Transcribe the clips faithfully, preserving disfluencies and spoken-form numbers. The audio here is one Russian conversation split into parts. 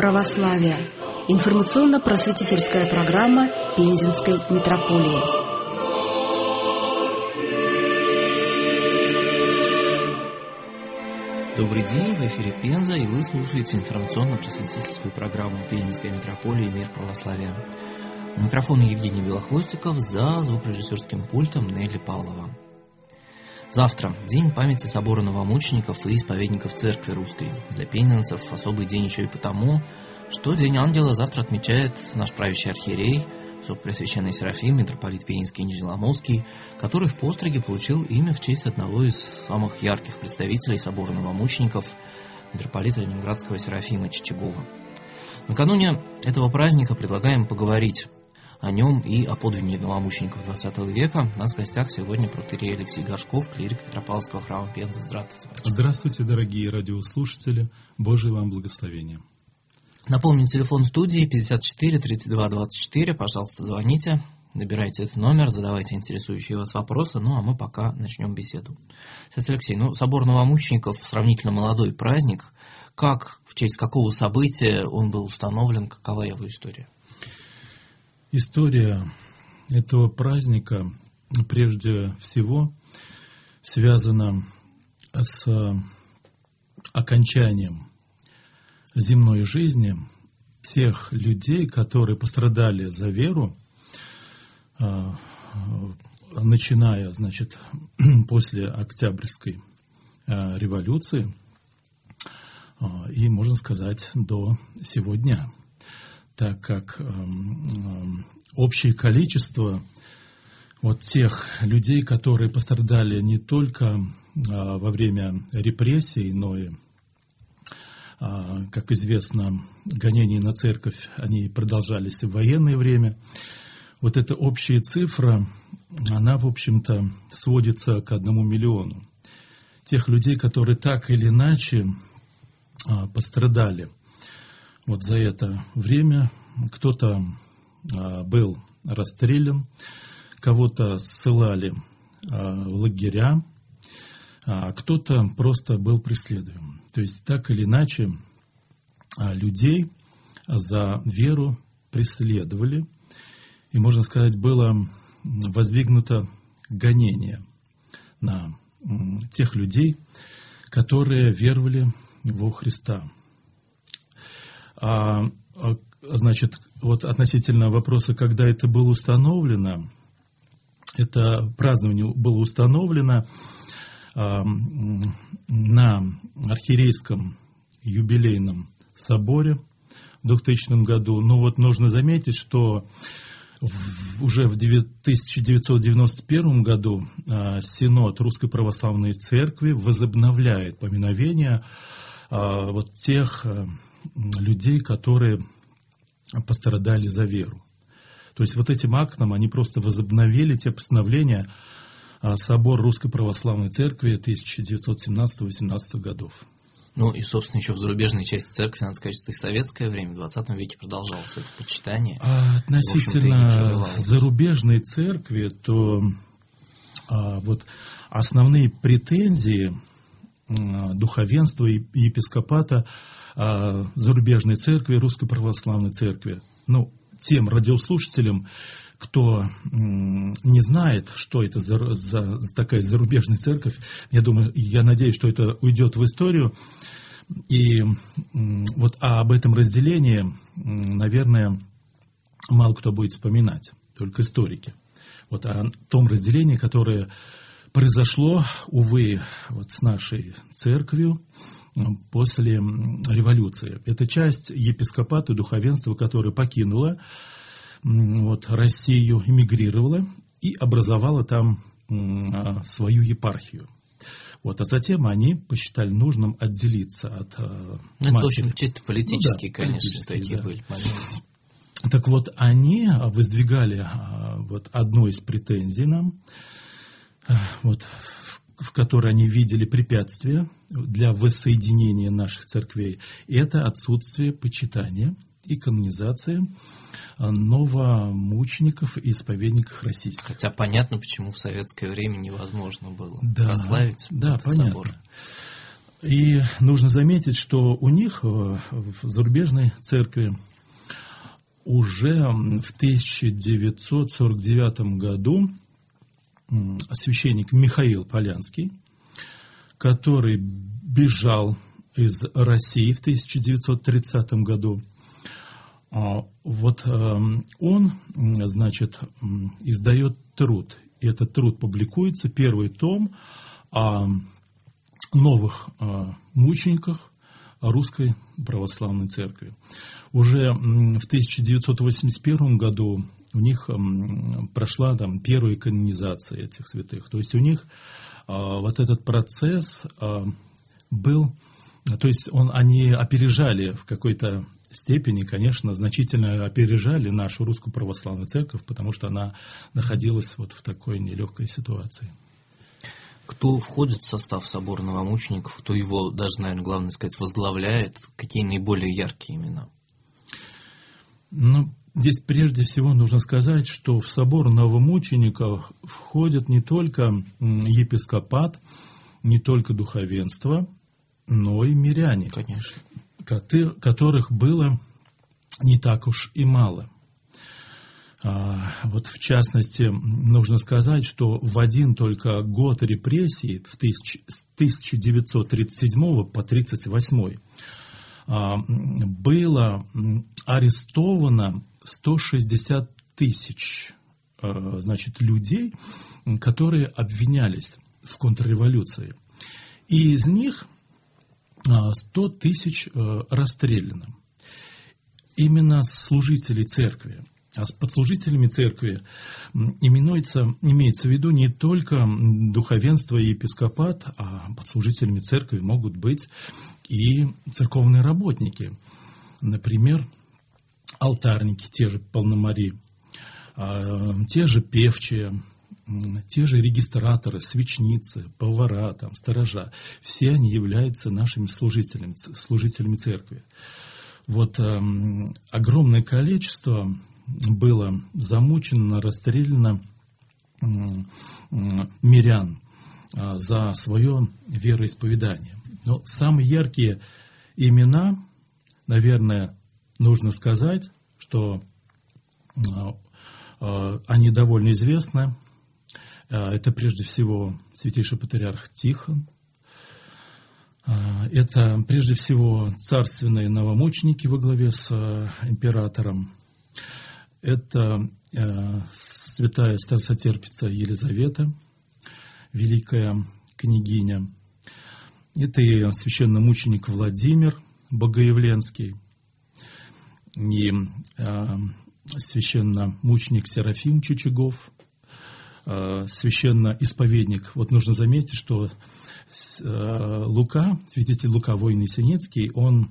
православия. Информационно-просветительская программа Пензенской митрополии. Добрый день, в эфире Пенза, и вы слушаете информационно-просветительскую программу Пензенской митрополии «Мир православия». У микрофона Евгений Белохвостиков, за звукорежиссерским пультом Нелли Павлова. Завтра день памяти собора новомучеников и исповедников Церкви Русской. Для пензенцев особый день еще и потому, что День Ангела завтра отмечает наш правящий архиерей, Высокопреосвященный Серафим, митрополит Пензенский и Нижнеломовский, который в постриге получил имя в честь одного из самых ярких представителей собора новомучеников, митрополита Ленинградского Серафима Чичагова. Накануне этого праздника предлагаем поговорить о нем и о подвиге новомучеников двадцатого века. У нас в гостях сегодня протоиерей Алексей Горшков, клирик Петропавловского храма Пензы. Здравствуйте. Батюшка. Здравствуйте, дорогие радиослушатели. Божие вам благословение. Напомню, телефон студии пятьдесят четыре тридцать два двадцать четыре. Пожалуйста, звоните, набирайте этот номер, задавайте интересующие вас вопросы. Ну, а мы пока начнем беседу. Сейчас, Алексей, ну, собор новомучеников сравнительно молодой праздник. Как, в честь какого события он был установлен, какова его история? История этого праздника прежде всего связана с окончанием земной жизни тех людей, которые пострадали за веру, начиная, значит, после Октябрьской революции и, можно сказать, до сего дня, так как общее количество вот тех людей, которые пострадали не только во время репрессий, но и, как известно, гонения на церковь, они продолжались и в военное время. Вот эта общая цифра, она, в общем-то, сводится к одному миллиону. Тех людей, которые так или иначе пострадали вот за это время. Кто-то был расстрелян, кого-то ссылали в лагеря, а кто-то просто был преследуем. То есть так или иначе людей за веру преследовали, и, можно сказать, было воздвигнуто гонение на тех людей, которые веровали во Христа. А, значит, вот относительно вопроса, когда это было установлено, это празднование было установлено на архиерейском юбилейном соборе в двухтысячном году. Но вот нужно заметить, что в, уже в тысяча девятьсот девяносто первом году Синод Русской Православной Церкви возобновляет поминовение вот тех людей, которые пострадали за веру. То есть вот этим актом они просто возобновили те постановления Собор Русской Православной Церкви тысяча девятьсот семнадцатого-восемнадцатого годов. Ну и, собственно, еще в зарубежной части церкви, надо сказать, что и в советское время, в двадцатом веке продолжалось это почитание. А относительно зарубежной церкви, то а, вот основные претензии а, духовенства и епископата а, зарубежной церкви, Русской Православной Церкви, ну, тем радиослушателям, кто м, не знает, что это за, за, за такая зарубежная церковь, я думаю, я надеюсь, что это уйдет в историю. И м, вот а об этом разделении, м, наверное, мало кто будет вспоминать, только историки. Вот о том разделении, которое произошло, увы, вот с нашей церковью после революции. Это часть епископата, духовенства, которое покинуло вот, Россию, эмигрировала и образовала там м, свою епархию. Вот, а затем они посчитали нужным отделиться от ну, это, в общем, чисто политические, ну, да, конечно, политические, такие да. были моменты. Так вот, они воздвигали вот, одну из претензий нам, вот, в которой они видели препятствия для воссоединения наших церквей. И это отсутствие почитания и канонизации новомучеников и исповедников российских. Хотя понятно, почему в советское время невозможно было да, прославить да, этот понятно. собор. И нужно заметить, что у них в зарубежной церкви уже в тысяча девятьсот сорок девятом году священник Михаил Полянский, который бежал из России в тысяча девятьсот тридцатом году, вот он, значит, издает труд. И этот труд публикуется, первый том о новых мучениках Русской Православной Церкви. Уже в тысяча девятьсот восемьдесят первом году у них прошла там первая канонизация этих святых. То есть у них вот этот процесс был, то есть он, они опережали в какой-то степени, конечно, значительно опережали нашу Русскую Православную Церковь, потому что она находилась вот в такой нелегкой ситуации. Кто входит в состав собора новомучеников, кто его, даже, наверное, главное сказать, возглавляет, какие наиболее яркие имена? Ну, здесь прежде всего нужно сказать, что в собор новомучеников входит не только епископат, не только духовенство, но и миряне. Конечно. Которых было не так уж и мало. А, вот в частности, нужно сказать, что в один только год репрессий, в тысяч, с тысяча девятьсот тридцать седьмого по тридцать восьмой, а, было арестовано сто шестьдесят тысяч а, значит, людей, которые обвинялись в контрреволюции. И из них сто тысяч расстреляно. Именно служителей церкви. А под служителями церкви именуется, имеется в виду не только духовенство и епископат, а под служителями церкви могут быть и церковные работники. Например, алтарники, те же полномари, те же певчие, те же регистраторы, свечницы, повара, там, сторожа, все они являются нашими служителями, служителями церкви. Вот э, огромное количество было замучено, расстреляно э, э, мирян э, за свое вероисповедание. Но самые яркие имена, наверное, нужно сказать, что э, э, они довольно известны. Это прежде всего святейший патриарх Тихон. Это прежде всего царственные новомученики во главе с императором. Это святая старцетерпица Елизавета, великая княгиня. Это и священномученик Владимир Богоявленский, и священномученик Серафим Чучагов, священноисповедник. Вот нужно заметить, что Лука, святитель Лука Войно-Синецкий, он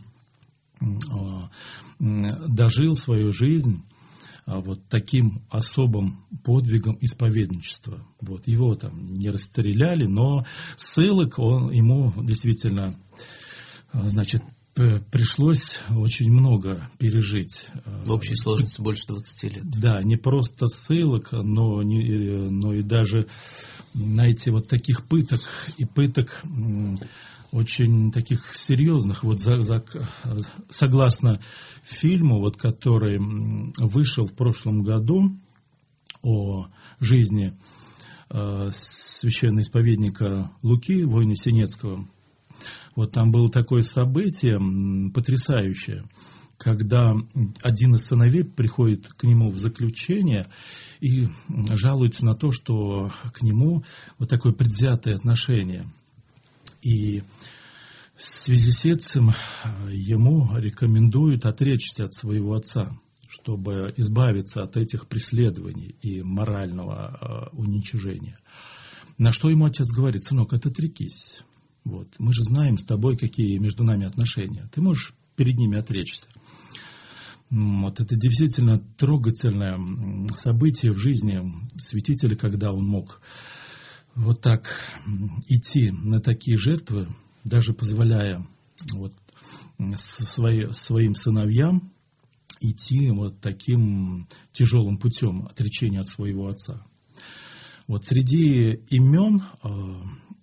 дожил свою жизнь вот таким особым подвигом исповедничества. Вот. Его там не расстреляли, но ссылок он, ему действительно, значит, пришлось очень много пережить. В общей сложности больше двадцати лет. Да, не просто ссылок, но, не, но и даже, знаете, вот таких пыток, и пыток очень таких серьезных. Вот за, за, согласно фильму, вот, который вышел в прошлом году о жизни э, священноисповедника Луки Войно-Синецкого, вот там было такое событие потрясающее, когда один из сыновей приходит к нему в заключение и жалуется на то, что к нему вот такое предвзятое отношение. И в связи с этим ему рекомендуют отречься от своего отца, чтобы избавиться от этих преследований и морального уничижения. На что ему отец говорит: сынок, отрекись. Вот. Мы же знаем с тобой, какие между нами отношения. Ты можешь перед ними отречься. Вот. Это действительно трогательное событие в жизни святителя, когда он мог вот так идти на такие жертвы, даже позволяя вот свои, своим сыновьям идти вот таким тяжелым путем отречения от своего отца. Вот среди имен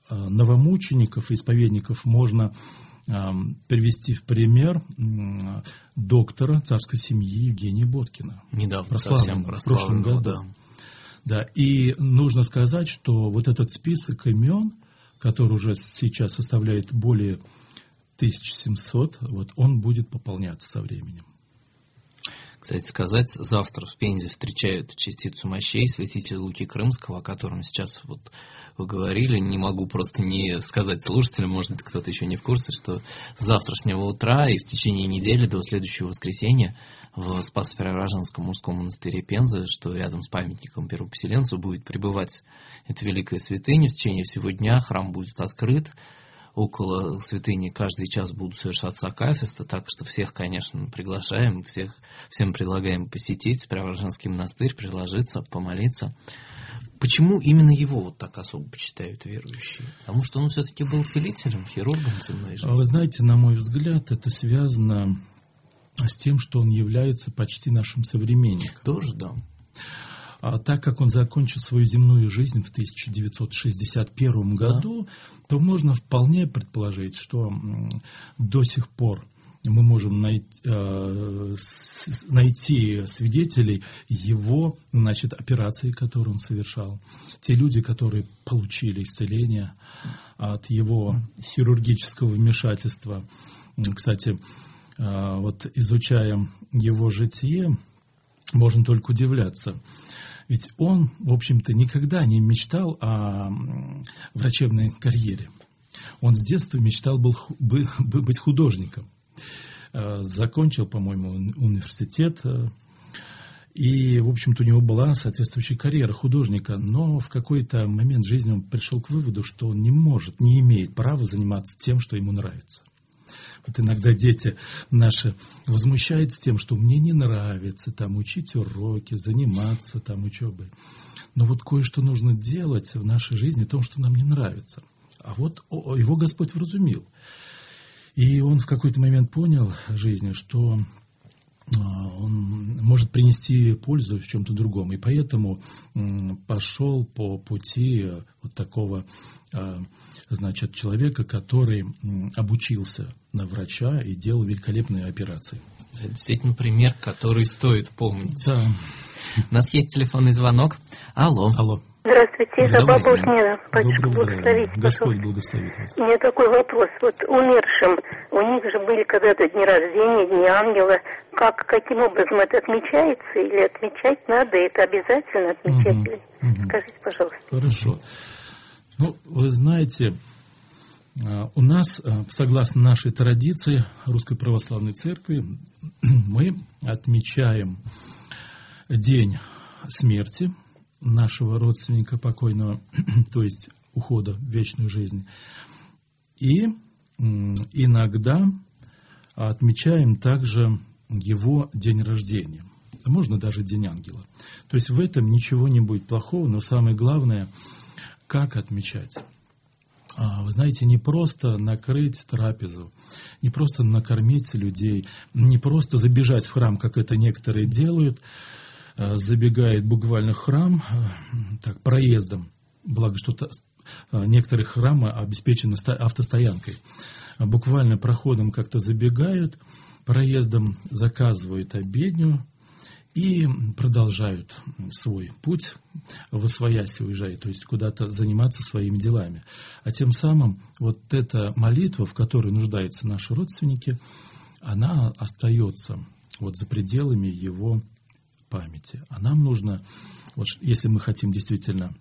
новомучеников, исповедников можно привести в пример доктора царской семьи Евгения Боткина. Недавно, совсем в прошлом году. Да. Да, и нужно сказать, что вот этот список имен, который уже сейчас составляет более тысяча семьсот, вот он будет пополняться со временем. Кстати сказать, завтра в Пензе встречают частицу мощей святителя Луки Крымского, о котором сейчас вот вы говорили. Не могу просто не сказать слушателям, может быть, кто-то еще не в курсе, что с завтрашнего утра и в течение недели до следующего воскресенья в Спасо-Преображенском мужском монастыре Пензы, что рядом с памятником первопоселенцу, будет пребывать эта великая святыня. В течение всего дня храм будет открыт. Около святыни каждый час будут совершаться акафисты, так что всех, конечно, приглашаем, всех, всем предлагаем посетить Преображенский монастырь, приложиться, помолиться. Почему именно его вот так особо почитают верующие? Потому что он все-таки был целителем, хирургом земной жизни. Вы знаете, на мой взгляд, это связано с тем, что он является почти нашим современником. Тоже, да. А так как он закончил свою земную жизнь в тысяча девятьсот шестьдесят первом году, да, то можно вполне предположить, что до сих пор мы можем найти, э, с, найти свидетелей его, значит, операций, которые он совершал. Те люди, которые получили исцеление от его хирургического вмешательства. Кстати, э, вот изучая его житие, можно только удивляться. Ведь он, в общем-то, никогда не мечтал о врачебной карьере. Он с детства мечтал был, быть художником. Закончил, по-моему, университет. И, в общем-то, у него была соответствующая карьера художника. Но в какой-то момент жизни он пришел к выводу, что он не может, не имеет права заниматься тем, что ему нравится. Вот иногда дети наши возмущаются тем, что мне не нравится там учить уроки, заниматься там учебой. Но вот кое-что нужно делать в нашей жизни, том, что нам не нравится. А вот его Господь вразумил. И он в какой-то момент понял в жизни, что он может принести пользу в чем-то другом. И поэтому пошел по пути вот такого, значит, человека, который обучился на врача и делал великолепные операции. Это действительно пример, который стоит помнить. Да. У нас есть телефонный звонок. Алло. Алло. Здравствуйте, за Бабушнина. Батюшка, благословите, Господь благословит вас. У меня такой вопрос. Вот умершим, у них же были когда-то дни рождения, дни ангела. Как, каким образом это отмечается? Или отмечать надо? Это обязательно отмечать? Угу, угу. Скажите, пожалуйста. Хорошо. Ну, вы знаете, у нас, согласно нашей традиции Русской Православной Церкви, мы отмечаем день смерти нашего родственника покойного, то есть ухода в вечную жизнь. И иногда отмечаем также его день рождения. Можно даже день ангела. То есть в этом ничего не будет плохого, но самое главное, как отмечать. Вы знаете, не просто накрыть трапезу, не просто накормить людей, не просто забежать в храм, как это некоторые делают, забегает буквально в храм так, проездом, благо что некоторые храмы обеспечены автостоянкой, буквально проходом как-то забегают, проездом заказывают обедню и продолжают свой путь, восвоясь уезжают, то есть куда-то заниматься своими делами. А тем самым вот эта молитва, в которой нуждаются наши родственники, она остается вот за пределами его памяти. А нам нужно, вот, если мы хотим действительно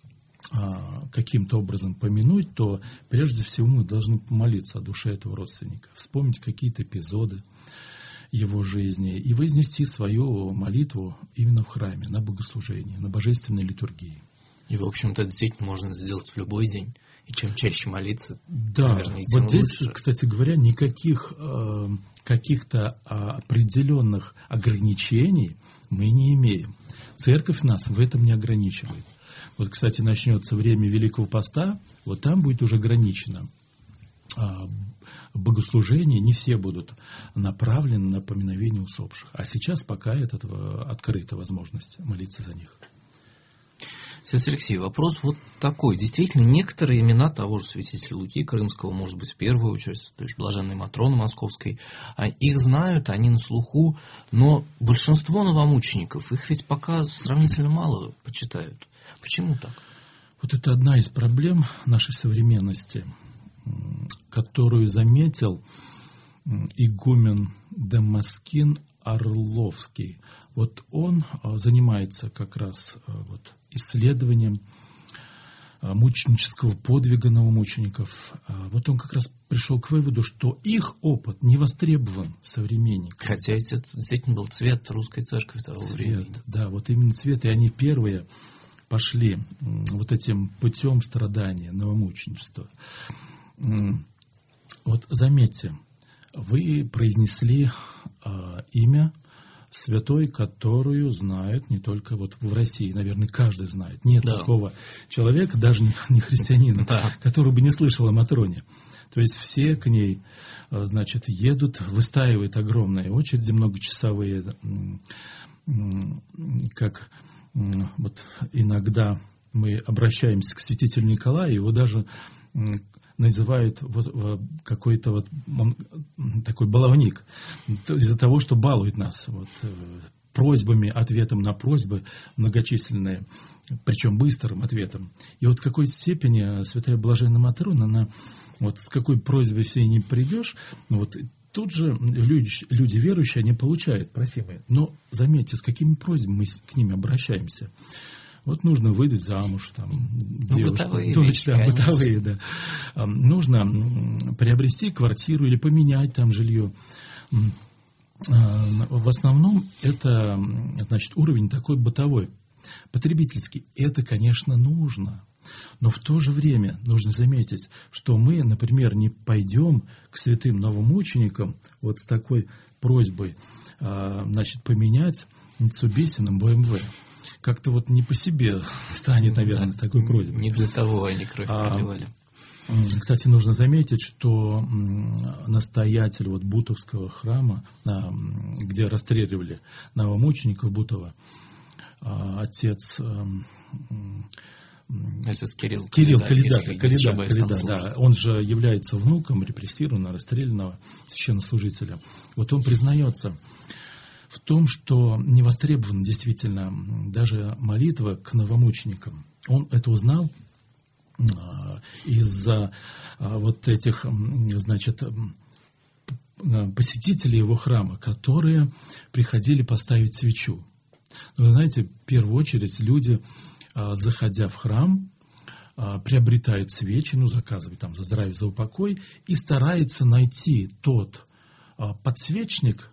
а, каким-то образом помянуть, то прежде всего мы должны помолиться о душе этого родственника, вспомнить какие-то эпизоды его жизни и вознести свою молитву именно в храме, на богослужении, на божественной литургии. И, в общем-то, это действительно можно сделать в любой день. И чем чаще молиться, да, наверное, тем вот здесь, лучше. Кстати говоря, никаких э, каких-то определенных ограничений мы не имеем. Церковь нас в этом не ограничивает. Вот, кстати, начнется время Великого Поста, вот там будет уже ограничено э, богослужение, не все будут направлены на поминовение усопших. А сейчас пока это открыта возможность молиться за них. Отец Алексей, вопрос вот такой. Действительно, некоторые имена того же святителя Луки Крымского, может быть, в первую очередь, то есть блаженной Матроны Московской, их знают, они на слуху, но большинство новомучеников, их ведь пока сравнительно мало почитают. Почему так? Вот это одна из проблем нашей современности, которую заметил игумен Дамаскин Орловский. Вот он занимается как раз вот исследованием мученического подвига новомучеников. Вот он как раз пришел к выводу, что их опыт не востребован современниками. Хотя это действительно был цвет русской церкви того цвет, времени. Да, вот именно цвет, и они первые пошли вот этим путем страдания, новомученичества. Вот заметьте, вы произнесли э, имя святой, которую знают не только вот в России, наверное, каждый знает. Нет да. такого человека, даже не, не христианина, да. который бы не слышал о Матроне. То есть все к ней, значит, едут, выстаивают огромные очереди многочасовые, как вот иногда мы обращаемся к святителю Николаю, его даже называют вот какой-то вот он, такой баловник из-за того, что балует нас вот, просьбами, ответом на просьбы многочисленные, причем быстрым ответом. И вот в какой степени святая блаженная Матрона, она вот с какой просьбой всей не придешь, вот тут же люди, люди верующие, они получают просимые. Но заметьте, с какими просьбами мы к ним обращаемся. Вот нужно выдать замуж, там, ну, девушку. Бытовые, Точно, вещи, бытовые, да. Нужно приобрести квартиру или поменять там жилье. В основном это, значит, уровень такой бытовой, потребительский. Это, конечно, нужно. Но в то же время нужно заметить, что мы, например, не пойдем к святым новомученикам вот с такой просьбой, значит, поменять Mitsubishi на бэ эм вэ. Как-то вот не по себе станет, наверное, да, с такой просьбой. Не для того они кровь проливали. А, кстати, нужно заметить, что настоятель вот Бутовского храма, где расстреливали новомучеников Бутова, отец... Отец Кирилл, Кирилл Калидат, Калидат, Калидат, да, он же является внуком репрессированного, расстрелянного священнослужителя. Вот он признается в том, что не востребована действительно даже молитва к новомученикам. Он это узнал из-за вот этих, значит, посетителей его храма, которые приходили поставить свечу. Вы знаете, в первую очередь люди, заходя в храм, приобретают свечи, ну, заказывают там за здравие, за упокой, и стараются найти тот подсвечник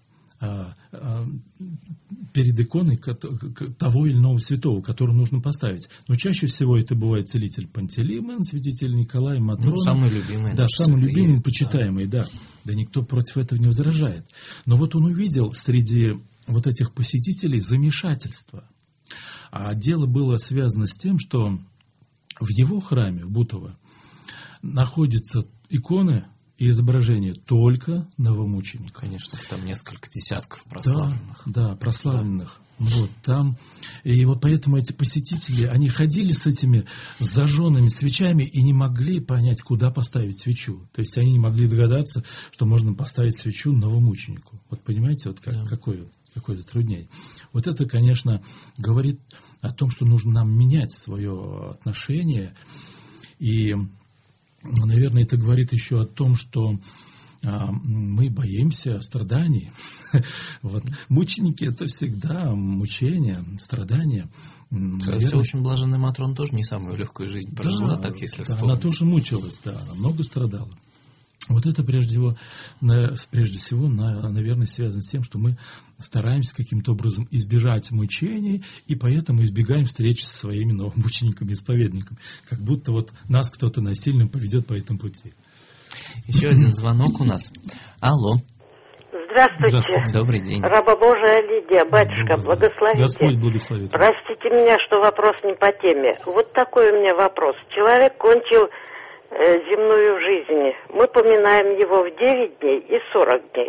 перед иконой того или иного святого, которого нужно поставить. Но чаще всего это бывает целитель Пантелеймон, святитель Николай, Матрона. Ну, самый любимый. Да, самый любимый, есть, почитаемый, да. да. Да никто против этого не возражает. Но вот он увидел среди вот этих посетителей замешательство. А дело было связано с тем, что в его храме, в Бутово, находятся иконы и изображения только новомучеников. Конечно, там несколько десятков прославленных. Да, да, прославленных. Да. Вот там. И вот поэтому эти посетители, они ходили с этими зажженными свечами и не могли понять, куда поставить свечу. То есть они не могли догадаться, что можно поставить свечу новомученику. Вот понимаете, вот как, да. какое, какое затруднение. Вот это, конечно, говорит о том, что нужно нам менять свое отношение. И, наверное, это говорит еще о том, что а, мы боимся страданий. Вот. Мученики — это всегда мучения, страдания. Кстати, в общем, блаженная Матрона тоже не самую легкую жизнь прожила, да, так, если вспомнить. Она тоже мучилась, да, она много страдала. Вот это прежде всего, прежде всего, наверное, связано с тем, что мы стараемся каким-то образом избежать мучений, и поэтому избегаем встречи со своими новомучениками, исповедниками. Как будто вот нас кто-то насильно поведет по этому пути. Еще один звонок у нас. Алло. Здравствуйте. Здравствуйте. Добрый день. Раба Божия Лидия, батюшка, благословите. Господь благословит. Простите меня, что вопрос не по теме. Вот такой у меня вопрос. Человек кончил земную жизнь. Мы поминаем его в девять дней и сорок дней.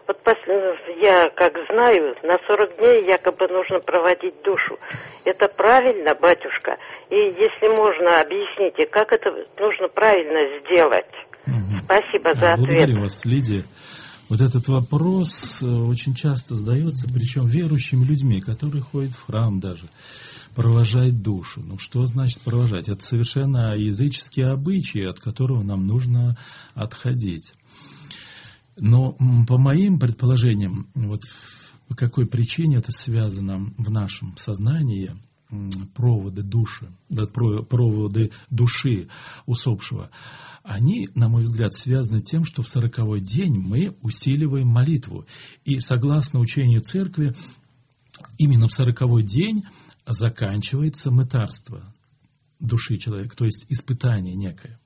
Вот я, как знаю, на сорок дней якобы нужно проводить душу. Это правильно, батюшка? И если можно, объясните, как это нужно правильно сделать? Угу. Спасибо за ответ. Благодарю вас, Лидия. Вот этот вопрос очень часто задается, причем верующими людьми, которые ходят в храм даже, провожать душу. Ну, что значит провожать? Это совершенно языческие обычаи, от которого нам нужно отходить. Но по моим предположениям, вот по какой причине это связано в нашем сознании, проводы души, проводы души усопшего, они, на мой взгляд, связаны тем, что в сороковой день мы усиливаем молитву. И согласно учению Церкви, именно в сороковой день заканчивается мытарство души человека, то есть испытание некое.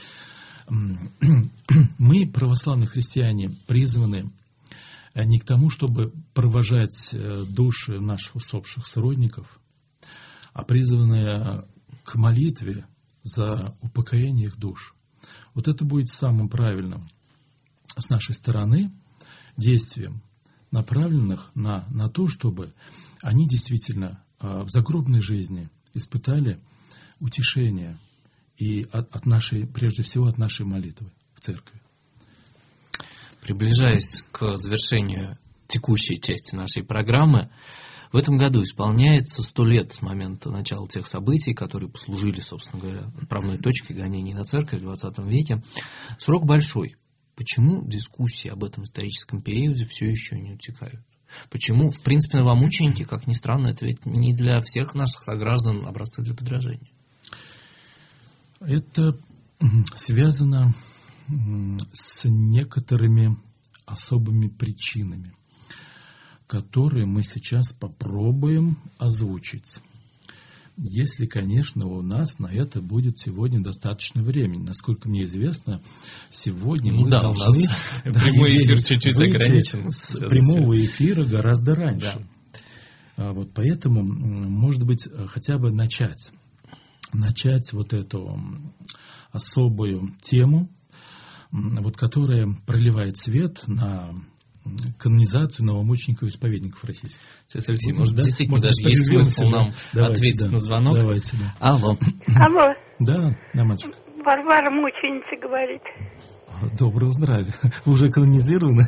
Мы, православные христиане, призваны не к тому, чтобы провожать души наших усопших сродников, а призваны к молитве за упокоение их душ. Вот это будет самым правильным с нашей стороны действием, направленных на, на то, чтобы они действительно в загробной жизни испытали утешение и от, от нашей, прежде всего от нашей молитвы в церкви. Приближаясь к завершению текущей части нашей программы, в этом году исполняется сто лет с момента начала тех событий, которые послужили, собственно говоря, отправной точкой гонений на церковь в двадцатом веке. Срок большой. Почему дискуссии об этом историческом периоде все еще не утихают? Почему, в принципе, новомученики, как ни странно, это ведь не для всех наших сограждан образцы для подражания? Это связано с некоторыми особыми причинами, которые мы сейчас попробуем озвучить. Если, конечно, у нас на это будет сегодня достаточно времени. Насколько мне известно, сегодня ну, мы да, должны... Да, прямой эфир чуть-чуть ограничен. С прямого эфира гораздо раньше. Да. Вот поэтому, может быть, хотя бы начать. Начать вот эту особую тему, вот, которая проливает свет на канонизацию новомучеников и исповедников российских. Сейчас, Алексей, может, может действительно может, даже есть смысл нам давайте, ответить да, на звонок? Давайте, да. Алло. Алло. Да, да, матушка. Варвара мученица говорит. Доброго здравия. Вы уже канонизированы?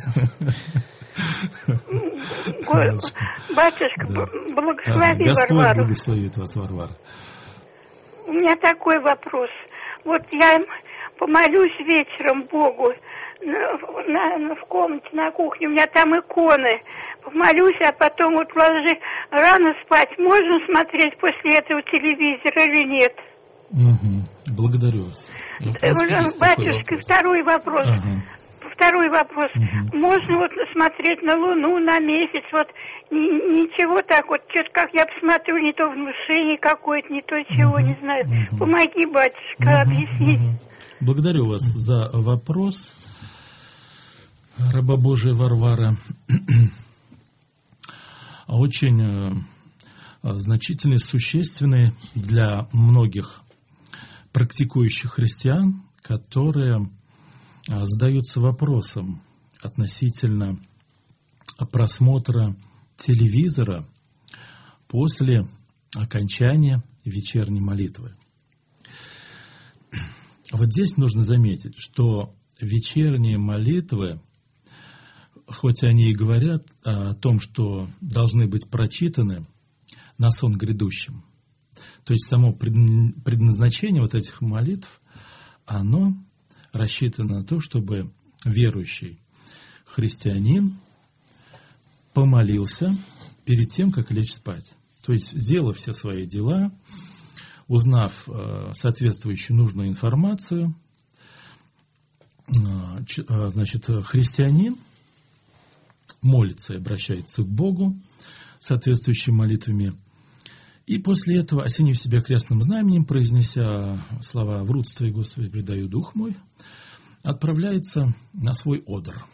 Батюшка, да. Благослови Господь Варвару. Господь благословит вас, Варвара. У меня такой вопрос. Вот я помолюсь вечером Богу на, на, в комнате, на кухне, у меня там иконы. Помолюсь, а потом вот ложи рано спать. Можно смотреть после этого телевизор или нет? Угу. Благодарю вас. Ну, батюшка, второй вопрос. Ага. Второй вопрос. Угу. Можно вот смотреть на Луну, на месяц, вот ничего так вот, что-то как я посмотрю, не то внушение какое-то, не то чего, угу. не знаю. Угу. Помоги, батюшка, угу. объяснить. Угу. Благодарю вас за вопрос, раба Божия Варвара. Очень значительный, существенный для многих практикующих христиан, которые задаются вопросом относительно просмотра телевизора после окончания вечерней молитвы. Вот здесь нужно заметить, что вечерние молитвы, хоть они и говорят о том, что должны быть прочитаны на сон грядущим, то есть само предназначение вот этих молитв, оно рассчитано на то, чтобы верующий христианин помолился перед тем, как лечь спать. То есть, сделав все свои дела, узнав соответствующую нужную информацию, значит, христианин молится и обращается к Богу соответствующими молитвами. И после этого, осенив себя крестным знаменем, произнеся слова «В руд Твои, Господи, предаю дух мой», отправляется на свой одр.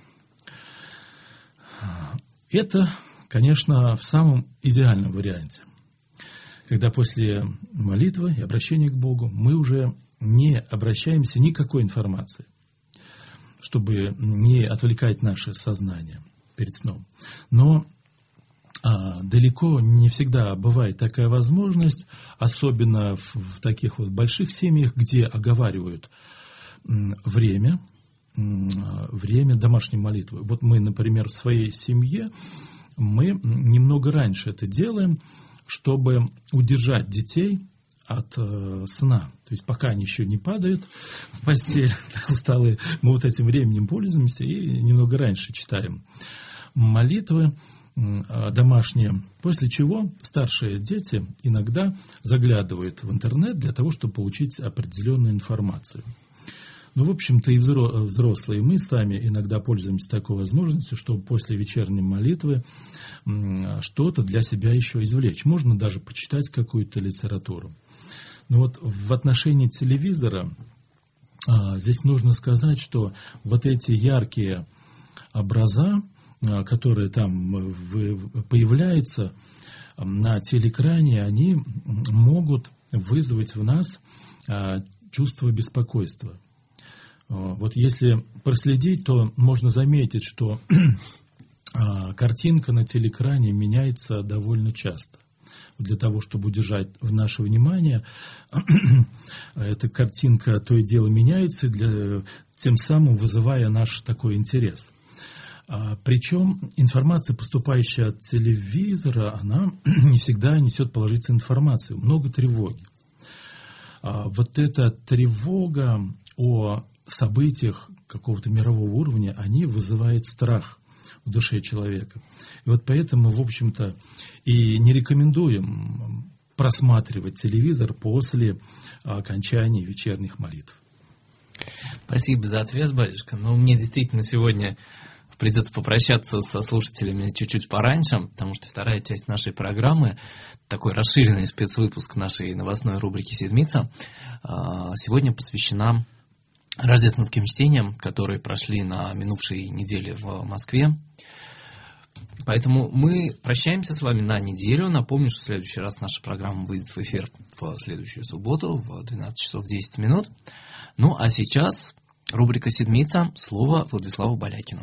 Это, конечно, в самом идеальном варианте, когда после молитвы и обращения к Богу мы уже не обращаемся ни к какой информации, чтобы не отвлекать наше сознание. перед сном. Но а, далеко не всегда бывает такая возможность, особенно в, в таких вот больших семьях, где оговаривают м, время, м, время домашней молитвы. Вот мы, например, в своей семье, мы немного раньше это делаем, чтобы удержать детей от э, сна. То есть пока они еще не падают в постель усталые, мы вот этим временем пользуемся и немного раньше читаем молитвы э, домашние. После чего старшие дети иногда заглядывают в интернет для того, чтобы получить определенную информацию. Ну, в общем-то, и взрослые, мы сами иногда пользуемся такой возможностью, чтобы после вечерней молитвы что-то для себя еще извлечь. Можно даже почитать какую-то литературу. Но вот в отношении телевизора а, здесь нужно сказать, что вот эти яркие образа, а, которые там в, появляются на телеэкране, они могут вызвать в нас а, чувство беспокойства. Вот если проследить, то можно заметить, что картинка на телеэкране меняется довольно часто. Для того, чтобы удержать наше внимание, эта картинка то и дело меняется, для, тем самым вызывая наш такой интерес. Причем информация, поступающая от телевизора, она не всегда несет положительную информацию. Много тревоги. Вот эта тревога о событиях какого-то мирового уровня, они вызывают страх в душе человека. И вот поэтому, в общем-то, и не рекомендуем просматривать телевизор после окончания вечерних молитв. Спасибо за ответ, батюшка. Но мне действительно сегодня придется попрощаться со слушателями чуть-чуть пораньше, потому что вторая часть нашей программы, такой расширенный спецвыпуск нашей новостной рубрики «Седмица», сегодня посвящена рождественским чтениям, которые прошли на минувшей неделе в Москве. Поэтому мы прощаемся с вами на неделю. Напомню, что в следующий раз наша программа выйдет в эфир в следующую субботу в двенадцать часов десять минут. Ну а сейчас рубрика «Седмица». Слово Владиславу Балякину.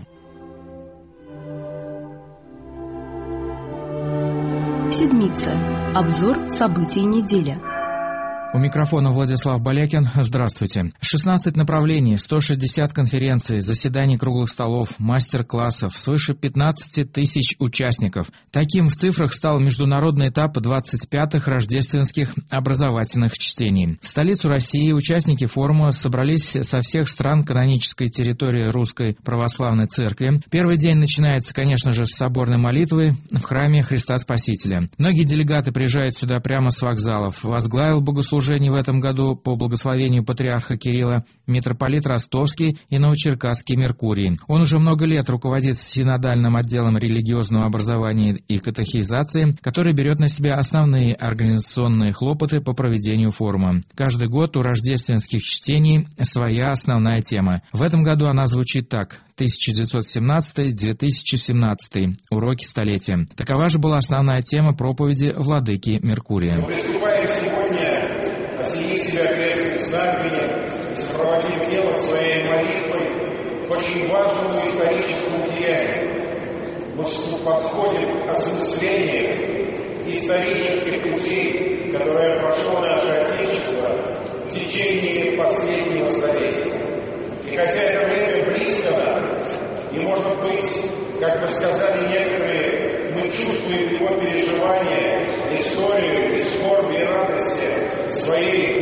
Седмица. Обзор событий недели. У микрофона Владислав Балякин. Здравствуйте. шестнадцать направлений, сто шестьдесят конференций, заседаний круглых столов, мастер-классов, свыше пятнадцати тысяч участников. Таким в цифрах стал международный этап двадцать пятых рождественских образовательных чтений. В столицу России участники форума собрались со всех стран канонической территории Русской Православной Церкви. Первый день начинается, конечно же, с соборной молитвы в храме Христа Спасителя. Многие делегаты приезжают сюда прямо с вокзалов. Возглавил богослужение в этом году по благословению патриарха Кирилла митрополит Ростовский и Новочеркасский Меркурий. Он уже много лет руководит синодальным отделом религиозного образования и катехизации, который берет на себя основные организационные хлопоты по проведению форума. Каждый год у рождественских чтений своя основная тема. В этом году она звучит так: тысяча девятьсот семнадцатый — две тысячи семнадцатый. Уроки столетия. Такова же была основная тема проповеди владыки Меркурия. Мы приступаем сегодня, осенив себя крестным знаменем и сопроводив дело своей молитвой к очень важному историческому деянию. Мы подходим к осмыслению исторических путей, которые прошло наше Отечество в течение последнего столетия. И хотя это время близко нам, и, может быть, как бы сказали некоторые, мы чувствуем его переживания, историю, и скорби, и радости своей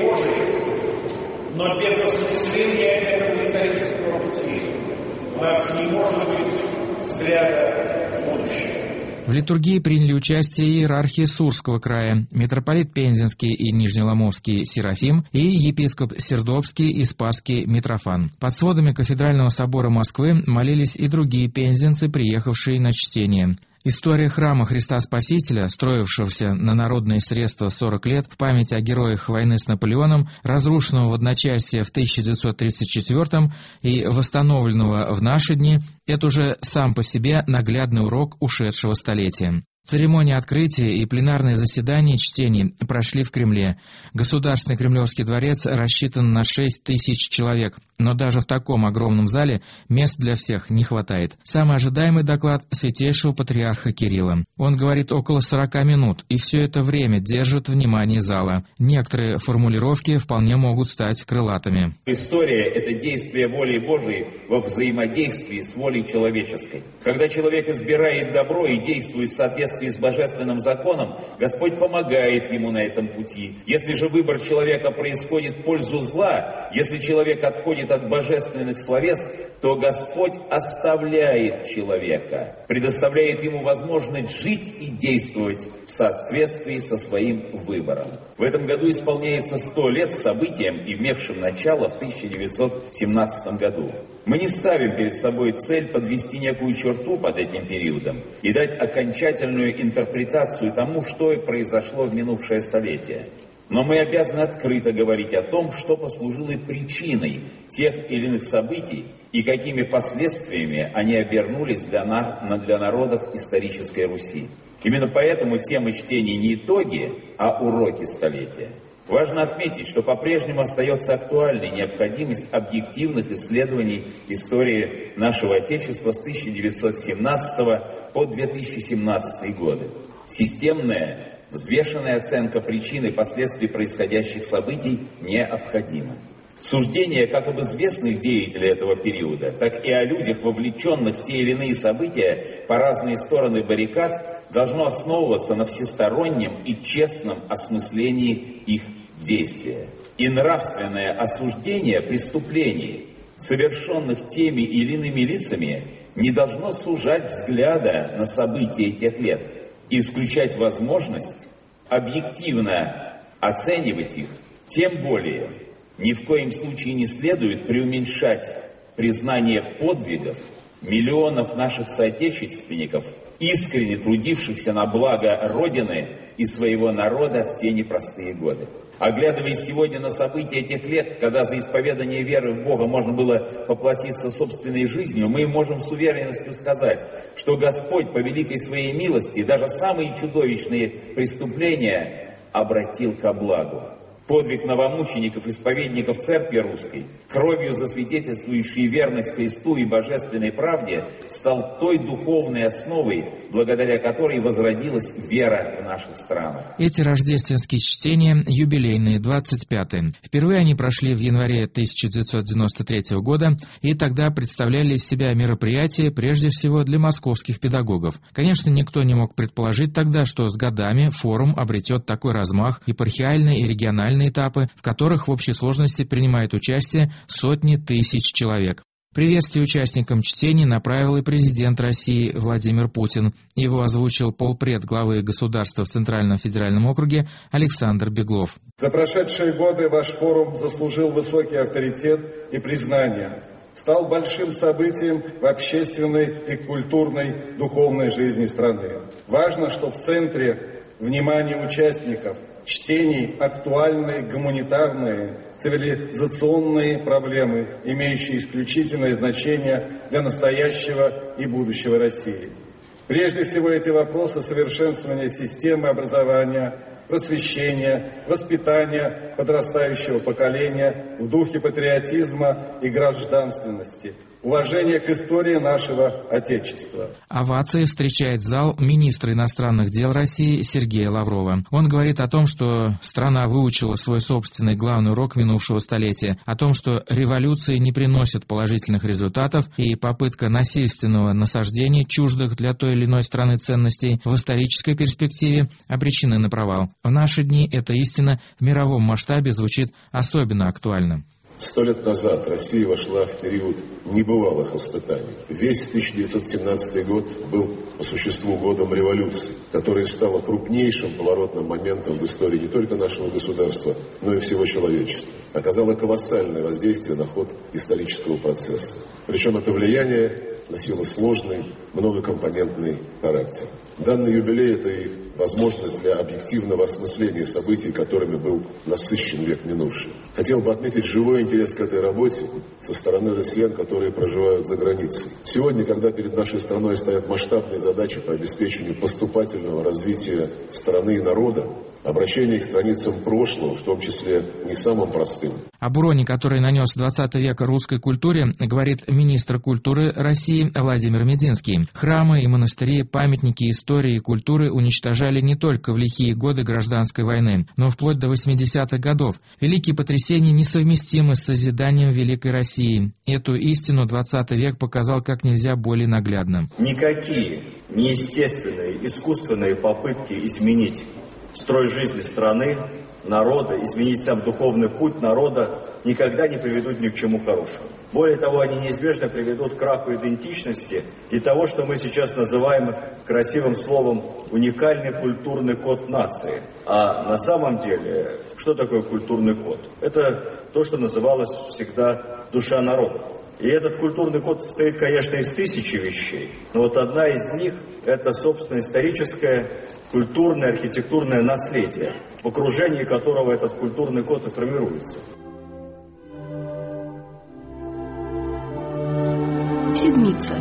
Божией, но без осмысления этого исторического пути у нас не может быть взгляда в будущее. В литургии приняли участие иерархи Сурского края, митрополит Пензенский и Нижнеломовский Серафим и епископ Сердобский и Спасский Митрофан. Под сводами Кафедрального собора Москвы молились и другие пензенцы, приехавшие на чтение. История храма Христа Спасителя, строившегося на народные средства сорок лет в память о героях войны с Наполеоном, разрушенного в одночасье в тысяча девятьсот тридцать четвёртом и восстановленного в наши дни, это уже сам по себе наглядный урок ушедшего столетия. Церемония открытия и пленарные заседания чтений прошли в Кремле. Государственный Кремлевский дворец рассчитан на шесть тысяч человек. Но даже в таком огромном зале мест для всех не хватает. Самый ожидаемый доклад святейшего патриарха Кирилла. Он говорит около сорока минут, и все это время держит внимание зала. Некоторые формулировки вполне могут стать крылатыми. История – это действие воли Божией во взаимодействии с волей человеческой. Когда человек избирает добро и действует в соответствии с божественным законом, Господь помогает ему на этом пути. Если же выбор человека происходит в пользу зла, если человек отходит от божественных словес, то Господь оставляет человека, предоставляет ему возможность жить и действовать в соответствии со своим выбором. В этом году исполняется сто лет событиям, имевшим начало в тысяча девятьсот семнадцатом году. Мы не ставим перед собой цель подвести некую черту под этим периодом и дать окончательную интерпретацию тому, что и произошло в минувшее столетие. Но мы обязаны открыто говорить о том, что послужило причиной тех или иных событий и какими последствиями они обернулись для, на, для народов исторической Руси. Именно поэтому тема чтения не итоги, а уроки столетия. Важно отметить, что по-прежнему остается актуальной необходимость объективных исследований истории нашего Отечества с тысяча девятьсот семнадцатого по две тысячи семнадцатый годы. Системная, взвешенная оценка причин и последствий происходящих событий необходима. Суждение как об известных деятелях этого периода, так и о людях, вовлеченных в те или иные события по разные стороны баррикад, должно основываться на всестороннем и честном осмыслении их действия. И нравственное осуждение преступлений, совершенных теми или иными лицами, не должно сужать взгляда на события тех лет и исключать возможность объективно оценивать их. Тем более, ни в коем случае не следует преуменьшать признание подвигов миллионов наших соотечественников, искренне трудившихся на благо Родины и своего народа в те непростые годы. Оглядываясь сегодня на события тех лет, когда за исповедание веры в Бога можно было поплатиться собственной жизнью, мы можем с уверенностью сказать, что Господь по великой своей милости даже самые чудовищные преступления обратил ко благу. Подвиг новомучеников, исповедников Церкви Русской, кровью засвидетельствующий верность Христу и божественной правде, стал той духовной основой, благодаря которой возродилась вера в наших странах. Эти рождественские чтения юбилейные, двадцать пятые. Впервые они прошли в январе тысяча девятьсот девяносто третьего года, и тогда представляли из себя мероприятие прежде всего для московских педагогов. Конечно, никто не мог предположить тогда, что с годами форум обретет такой размах, епархиальный и региональный этапы, в которых в общей сложности принимают участие сотни тысяч человек. Приветствие участникам чтений направил и президент России Владимир Путин. Его озвучил полпред главы государства в Центральном федеральном округе Александр Беглов. За прошедшие годы ваш форум заслужил высокий авторитет и признание. Стал большим событием в общественной и культурной духовной жизни страны. Важно, что в центре внимания участников чтений актуальные гуманитарные, цивилизационные проблемы, имеющие исключительное значение для настоящего и будущего России. Прежде всего, эти вопросы совершенствования системы образования, просвещения, воспитания подрастающего поколения в духе патриотизма и гражданственности, уважение к истории нашего Отечества. Овации встречает зал министра иностранных дел России Сергея Лаврова. Он говорит о том, что страна выучила свой собственный главный урок минувшего столетия, о том, что революции не приносят положительных результатов, и попытка насильственного насаждения чуждых для той или иной страны ценностей в исторической перспективе обречены на провал. В наши дни эта истина в мировом масштабе звучит особенно актуально. Сто лет назад Россия вошла в период небывалых испытаний. Весь тысяча девятьсот семнадцатый год был по существу годом революции, которая стала крупнейшим поворотным моментом в истории не только нашего государства, но и всего человечества. Оказала колоссальное воздействие на ход исторического процесса. Причем это влияние носило сложный, многокомпонентный характер. Данный юбилей – это и возможность для объективного осмысления событий, которыми был насыщен век минувший. Хотел бы отметить живой интерес к этой работе со стороны россиян, которые проживают за границей. Сегодня, когда перед нашей страной стоят масштабные задачи по обеспечению поступательного развития страны и народа, Обращение к страницам прошлого, в том числе не самым простым. Об уроне, который нанес двадцатый век русской культуре, говорит министр культуры России Владимир Мединский. Храмы и монастыри, памятники истории и культуры уничтожали не только в лихие годы гражданской войны, но вплоть до восьмидесятых годов. Великие потрясения несовместимы с созиданием великой России. Эту истину двадцатый век показал как нельзя более наглядно. Никакие неестественные, искусственные попытки изменить строй жизни страны, народа, изменить сам духовный путь народа никогда не приведут ни к чему хорошему. Более того, они неизбежно приведут к краху идентичности и того, что мы сейчас называем красивым словом уникальный культурный код нации. А на самом деле, что такое культурный код? Это то, что называлось всегда душа народа. И этот культурный код состоит, конечно, из тысячи вещей, но вот одна из них – это, собственно, историческое, культурное, архитектурное наследие, в окружении которого этот культурный код и формируется. Седмица.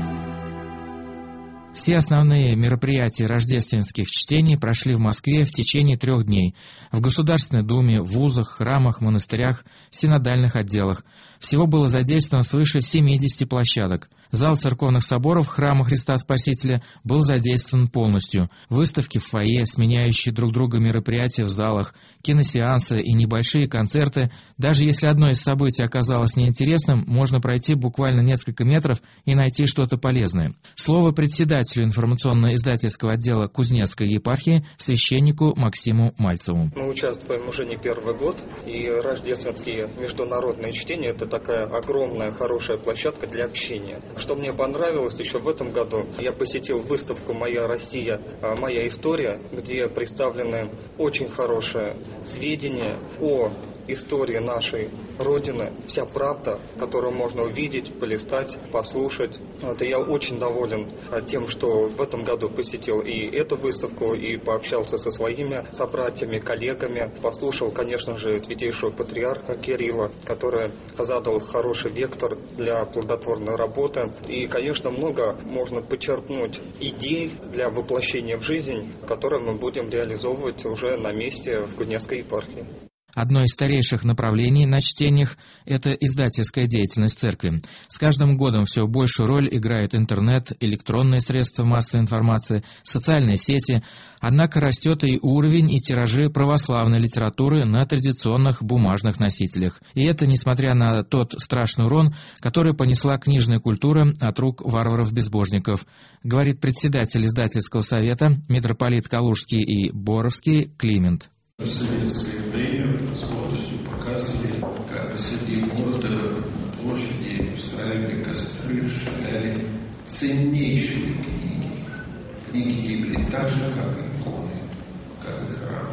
Все основные мероприятия рождественских чтений прошли в Москве в течение трех дней. В Государственной Думе, в вузах, храмах, монастырях, синодальных отделах. Всего было задействовано свыше семидесяти площадок. Зал церковных соборов храма Христа Спасителя был задействован полностью. Выставки в фойе, сменяющие друг друга мероприятия в залах, киносеансы и небольшие концерты. Даже если одно из событий оказалось неинтересным, можно пройти буквально несколько метров и найти что-то полезное. Слово председателю информационно-издательского отдела Кузнецкой епархии, священнику Максиму Мальцеву. Мы участвуем уже не первый год, и рождественские международные чтения – это такая огромная, хорошая площадка для общения. Что мне понравилось еще в этом году, я посетил выставку «Моя Россия, моя история», где представлены очень хорошие сведения о истории нашей Родины, вся правда, которую можно увидеть, полистать, послушать. Вот, и я очень доволен тем, что в этом году посетил и эту выставку, и пообщался со своими собратьями, коллегами. Послушал, конечно же, святейшего патриарха Кирилла, который задал хороший вектор для плодотворной работы. И, конечно, много можно почерпнуть идей для воплощения в жизнь, которые мы будем реализовывать уже на месте в Кузнецкой епархии. Одно из старейших направлений на чтениях – это издательская деятельность церкви. С каждым годом все большую роль играют интернет, электронные средства массовой информации, социальные сети. Однако растет и уровень и тиражи православной литературы на традиционных бумажных носителях. И это несмотря на тот страшный урон, который понесла книжная культура от рук варваров-безбожников, говорит председатель издательского совета, митрополит Калужский и Боровский Климент. В советское время с гордостью показывали, как посреди города на площади устраивали костры, сжигали ценнейшие книги. Книги гибли так же, как и иконы, как и храм.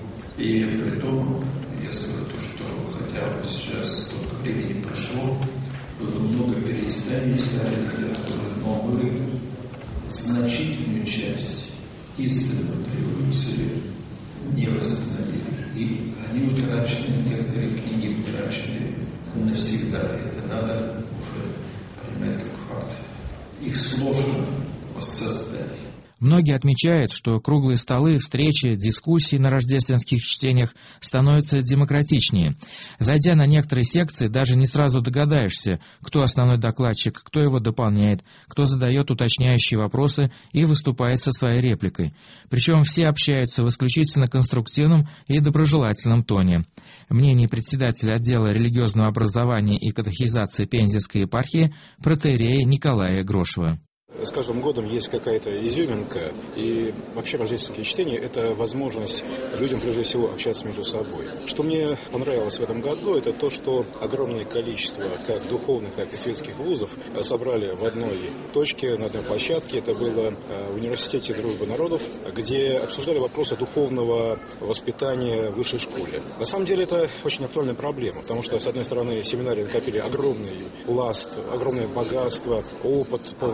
И при том, я скажу то, что хотя бы сейчас столько времени прошло, было много переизданий старой литературы, но мы значительную часть истинной революции не восстановили. И они утрачены, некоторые книги утрачены навсегда. Это надо уже принимать как факт. Их сложно воссоздать. Многие отмечают, что круглые столы, встречи, дискуссии на рождественских чтениях становятся демократичнее. Зайдя на некоторые секции, даже не сразу догадаешься, кто основной докладчик, кто его дополняет, кто задает уточняющие вопросы и выступает со своей репликой. Причем все общаются в исключительно конструктивном и доброжелательном тоне. Мнение председателя отдела религиозного образования и катехизации Пензенской епархии протоиерея Николая Грошева. С каждым годом есть какая-то изюминка, и вообще рождественские чтения – это возможность людям, прежде всего, общаться между собой. Что мне понравилось в этом году, это то, что огромное количество как духовных, так и светских вузов собрали в одной точке, на одной площадке. Это было в Университете Дружбы народов, где обсуждали вопросы духовного воспитания в высшей школе. На самом деле это очень актуальная проблема, потому что, с одной стороны, семинарии накопили огромный пласт, огромное богатство, опыт по воспитательной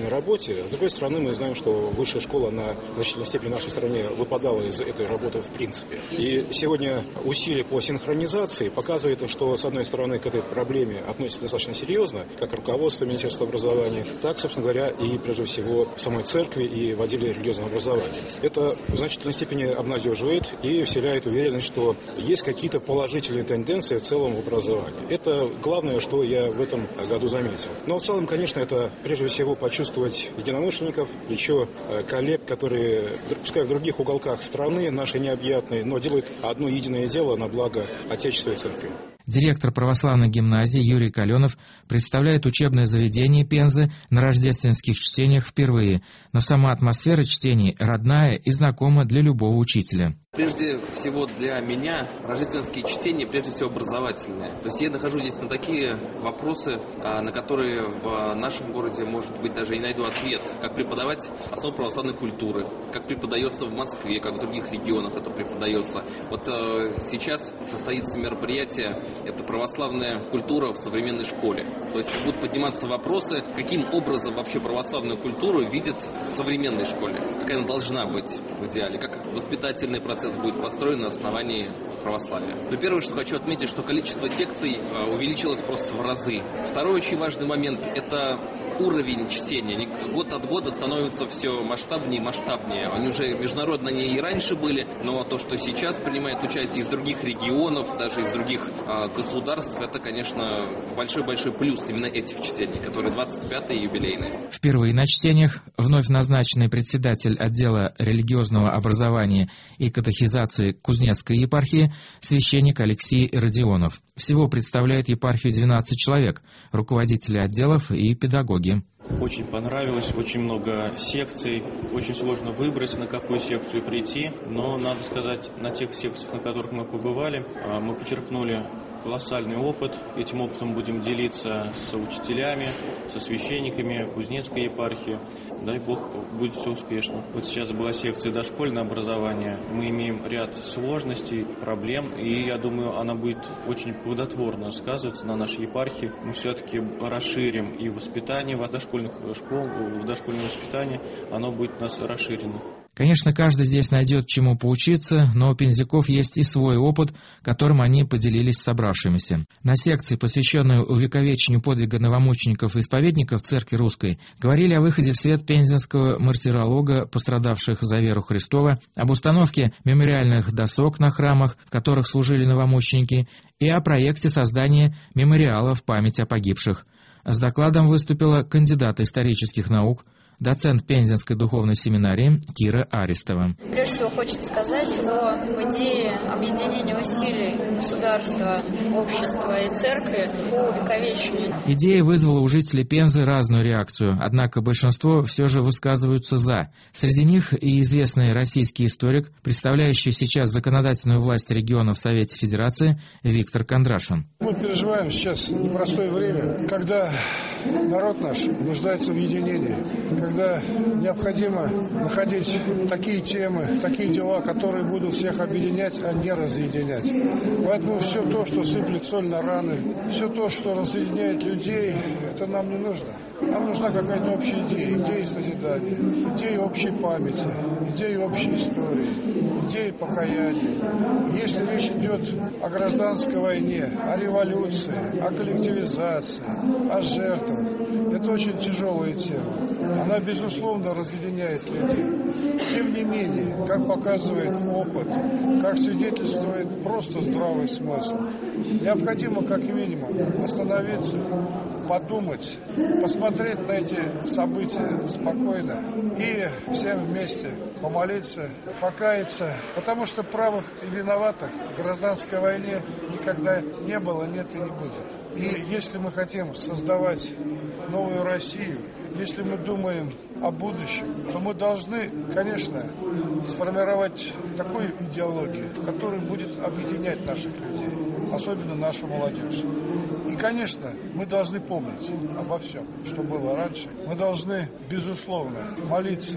образовательной работе. С другой стороны, мы знаем, что высшая школа на значительной степени в нашей стране выпадала из этой работы в принципе. И сегодня усилия по синхронизации показывают, что, с одной стороны, к этой проблеме относятся достаточно серьезно, как руководство Министерства образования, так, собственно говоря, и, прежде всего, в самой церкви и в отделе религиозного образования. Это в значительной степени обнадеживает и вселяет уверенность, что есть какие-то положительные тенденции в целом в образовании. Это главное, что я в этом году заметил. Но в целом, конечно, это прежде всего почувствовать единомышленников, еще коллег, которые, пускай в других уголках страны, нашей необъятной, но делают одно единое дело на благо Отечества и Церкви. Директор православной гимназии Юрий Каленов представляет учебное заведение Пензы на рождественских чтениях впервые, но сама атмосфера чтений родная и знакома для любого учителя. Прежде всего для меня рождественские чтения, прежде всего образовательные. То есть я нахожу здесь на такие вопросы, на которые в нашем городе, может быть, даже и найду ответ. Как преподавать основу православной культуры, как преподается в Москве, как в других регионах это преподается. Вот сейчас состоится мероприятие, это православная культура в современной школе. То есть будут подниматься вопросы, каким образом вообще православную культуру видят в современной школе, какая она должна быть в идеале, как воспитательный процесс будет построен на основании православия. Но первое, что хочу отметить, что количество секций увеличилось просто в разы. Второй очень важный момент – это уровень чтения. Они год от года становятся все масштабнее и масштабнее. Они уже международные и раньше были, но то, что сейчас принимает участие из других регионов, даже из других а, государств, это, конечно, большой-большой плюс именно этих чтений, которые двадцать пятые юбилейные. Впервые на чтениях вновь назначенный председатель отдела религиозного образования и катехизации Кузнецкой епархии священник Алексей Родионов. Всего представляет епархию двенадцать человек, руководители отделов и педагоги. Очень понравилось, очень много секций, очень сложно выбрать, на какую секцию прийти, но, надо сказать, на тех секциях, на которых мы побывали, мы почерпнули колоссальный опыт. Этим опытом будем делиться с учителями, со священниками Кузнецкой епархии. Дай Бог, будет все успешно. Вот сейчас была секция дошкольное образование. Мы имеем ряд сложностей, проблем, и я думаю, она будет очень плодотворно сказываться на нашей епархии. Мы все-таки расширим и воспитание в дошкольных школ, в дошкольное воспитание, оно будет у нас расширено. Конечно, каждый здесь найдет чему поучиться, но у пензяков есть и свой опыт, которым они поделились с собравшимися. На секции, посвященной увековечению подвига новомучеников и исповедников Церкви Русской, говорили о выходе в свет пензенского мартиролога, пострадавших за веру Христова, об установке мемориальных досок на храмах, в которых служили новомученики, и о проекте создания мемориала в память о погибших. С докладом выступила кандидат исторических наук, доцент Пензенской духовной семинарии Кира Аристова. Прежде всего хочется сказать о идее объединения усилий государства, общества и церкви по увековечению. Идея вызвала у жителей Пензы разную реакцию, однако большинство все же высказываются «за». Среди них и известный российский историк, представляющий сейчас законодательную власть региона в Совете Федерации Виктор Кондрашин. Мы переживаем сейчас непростое время, когда народ наш нуждается в единении, когда необходимо находить такие темы, такие дела, которые будут всех объединять, а не разъединять. Поэтому все то, что сыплет соль на раны, все то, что разъединяет людей, это нам не нужно. Нам нужна какая-то общая идея, идея созидания, идея общей памяти, идея общей истории, идея покаяния. Если речь идет о гражданской войне, о революции, о коллективизации, о жертвах, это очень тяжелая тема. Она, безусловно, разъединяет людей. Тем не менее, как показывает опыт, как свидетельствует просто здравый смысл, необходимо, как минимум, остановиться, подумать, посмотреть на эти события спокойно и всем вместе помолиться, покаяться, потому что правых и виноватых в гражданской войне никогда не было, нет и не будет. И если мы хотим создавать новую Россию, если мы думаем о будущем, то мы должны, конечно, сформировать такую идеологию, которая будет объединять наших людей, особенно нашу молодежь. И, конечно, мы должны помнить обо всем, что было раньше. Мы должны, безусловно, молиться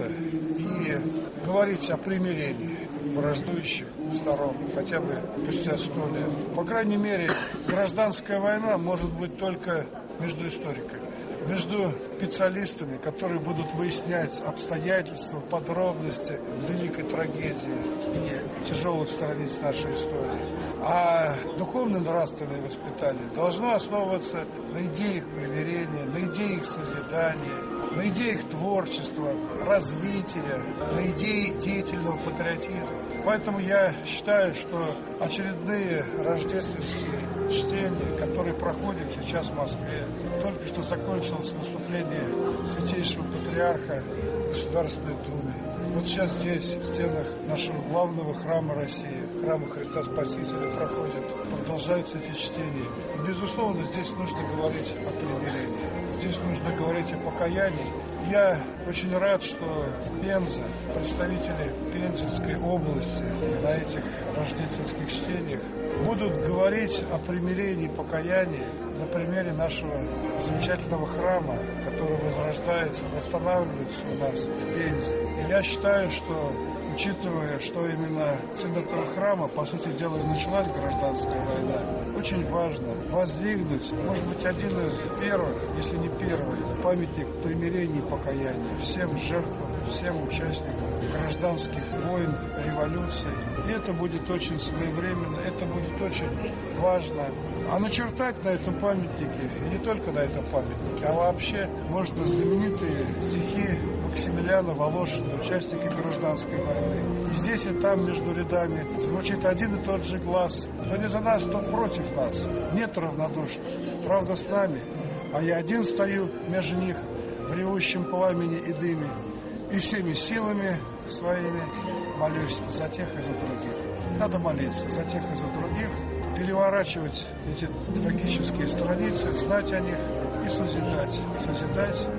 и говорить о примирении враждующих сторон, хотя бы спустя сто лет. По крайней мере, гражданская война может быть только между историками. между специалистами, которые будут выяснять обстоятельства, подробности великой трагедии и тяжелых страниц нашей истории. А духовно-нравственное воспитание должно основываться на идеях примирения, на идеях созидания, на идеях творчества, развития, на идее деятельного патриотизма. Поэтому я считаю, что очередные рождественские чтения, которые проходят сейчас в Москве, только что закончилось выступление Святейшего Патриарха в Государственной Думе. Вот сейчас здесь, в стенах нашего главного храма России, храма Христа Спасителя, проходят, продолжаются эти чтения. И, безусловно, здесь нужно говорить о примирении. Здесь нужно говорить о покаянии. Я очень рад, что Пенза, представители Пензенской области на этих рождественских чтениях будут говорить о примирении и покаянии на примере нашего замечательного храма, который возрождается, восстанавливается у нас в Пензе. И я считаю, что, учитывая, что именно с этого храма, по сути дела, началась гражданская война, очень важно воздвигнуть, может быть, один из первых, если не первый, памятник примирения и покаяния всем жертвам, всем участникам гражданских войн, революций. И это будет очень своевременно, это будет очень важно. А начертать на этом памятнике, и не только на этом памятнике, а вообще можно знаменитые стихи Максимилиана Волошина, участника гражданской войны. И здесь и там между рядами звучит один и тот же глаз. Кто не за нас, то против нас. Нет равнодушных, правда с нами. А я один стою между них в ревущем пламени и дыме. И всеми силами своими молюсь за тех и за других. Надо молиться за тех и за других, переворачивать эти трагические страницы, знать о них и созидать. Созидать,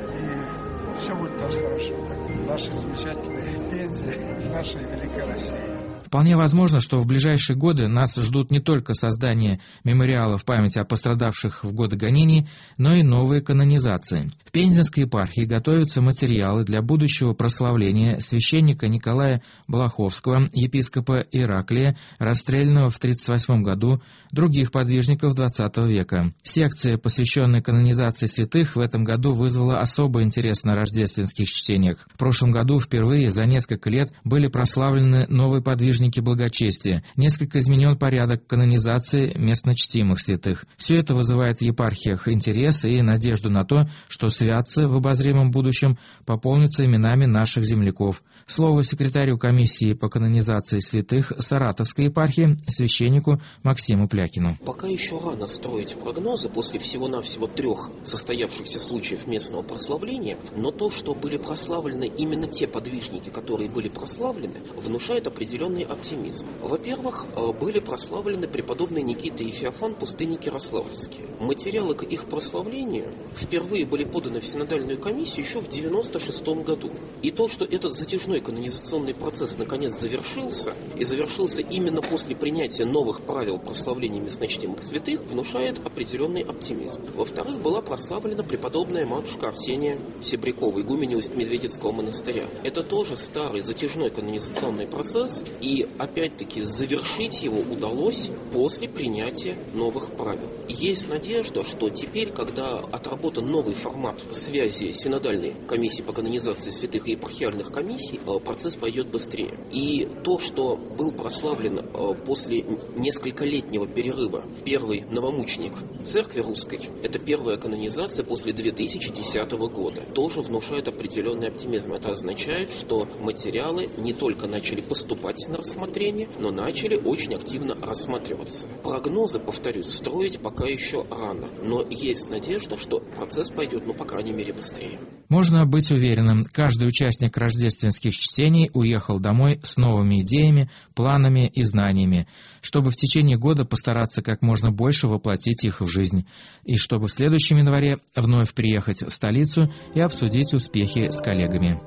и все будет у нас хорошо. Так, в нашей замечательной Пензе, в нашей великой России. Вполне возможно, что в ближайшие годы нас ждут не только создание мемориала в память о пострадавших в годы гонений, но и новые канонизации. В Пензенской епархии готовятся материалы для будущего прославления священника Николая Балаховского, епископа Ираклия, расстрелянного в тридцать восьмом году, других подвижников двадцатого века. Секция, посвященная канонизации святых, в этом году вызвала особый интерес на рождественских чтениях. В прошлом году впервые за несколько лет были прославлены новые подвижники благочестия, несколько изменен порядок канонизации местночтимых святых. Все это вызывает в епархиях интерес и надежду на то, что святцы в обозримом будущем пополнятся именами наших земляков. Слово секретарю комиссии по канонизации святых Саратовской епархии, священнику Максиму Плякину. Пока еще рано строить прогнозы после всего-навсего трех состоявшихся случаев местного прославления, но то, что были прославлены именно те подвижники, которые были прославлены, внушает определенный оптимизм. Во-первых, были прославлены преподобный Никита и Феофан, пустынники Ярославльские. Материалы к их прославлению впервые были поданы в синодальную комиссию еще в девяносто шестом году. И то, что этот затяжной канонизационный процесс наконец завершился, и завершился именно после принятия новых правил прославления местночтимых святых, внушает определенный оптимизм. Во-вторых, была прославлена преподобная матушка Арсения Себрякова, игуменя Усть-Медведецкого монастыря. Это тоже старый затяжной канонизационный процесс, и опять-таки завершить его удалось после принятия новых правил. Есть надежда, что теперь, когда отработан новый формат связи синодальной комиссии по канонизации святых и епархиальных комиссий, процесс пойдет быстрее. И то, что был прославлен после нескольколетнего перерыва первый новомученик Церкви Русской, это первая канонизация после две тысячи десятого года, тоже внушает определенный оптимизм. Это означает, что материалы не только начали поступать на рассмотрение, но начали очень активно рассматриваться. Прогнозы, повторюсь, строить пока еще рано, но есть надежда, что процесс пойдет, ну, по крайней мере, быстрее. Можно быть уверенным, каждый участник рождественских чтений уехал домой с новыми идеями, планами и знаниями, чтобы в течение года постараться как можно больше воплотить их в жизнь, и чтобы в следующем январе вновь приехать в столицу и обсудить успехи с коллегами.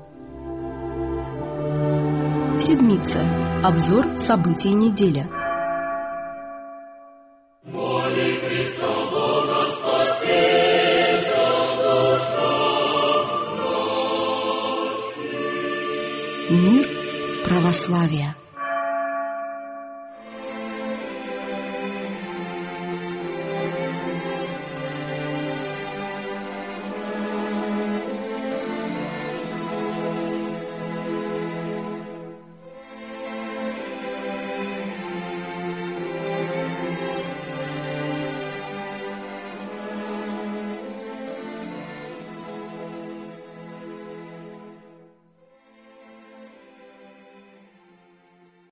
Седмица. Обзор событий недели. Мир православия.